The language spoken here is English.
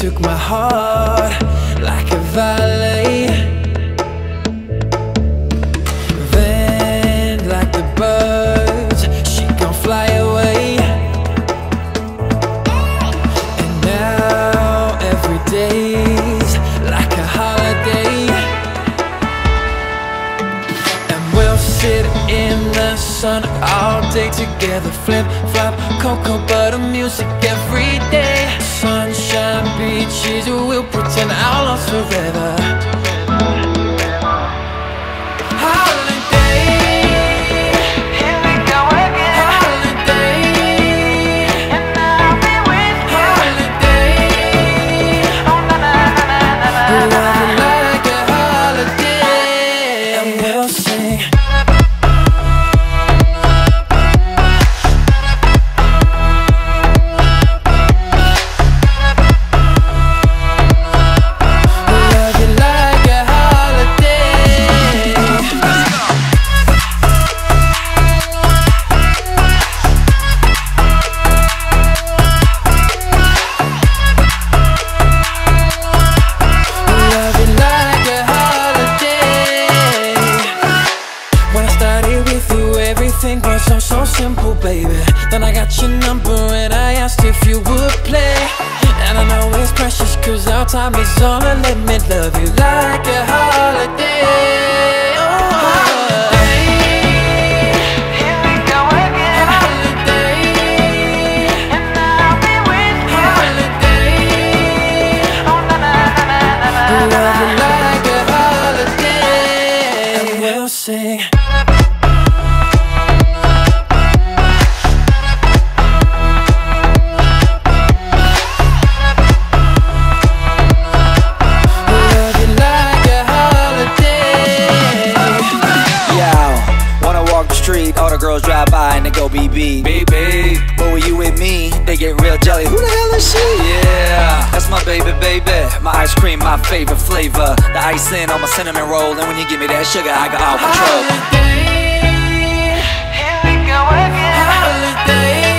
took my heart like a valet. Then, like the birds, she gon' fly away. And now every day's like a holiday. And we'll sit in the sun all day together, flip flop, cocoa butter music every day. Sunshine beaches, we'll pretend our love's forever. Holiday, here we go again. Holiday, and I'll be with you. Holiday, oh na na na na na. Love like a holiday, and we'll sing. Everything was so simple, baby. Then I got your number and I asked if you would play. And I know it's precious cause our time is on and let me love you like a holiday. Oh, holiday, here we go again. Holiday, and I'll be with you. Holiday, oh na na na na na. Love you like a holiday, and we'll sing. All the girls drive by and they go BB, BB. But when you with me, they get real jelly. Who the hell is she? Yeah, that's my baby, baby. My ice cream, my favorite flavor. The icing on my cinnamon roll. And when you give me that sugar, I got all control. Holiday, here we go again. Holiday.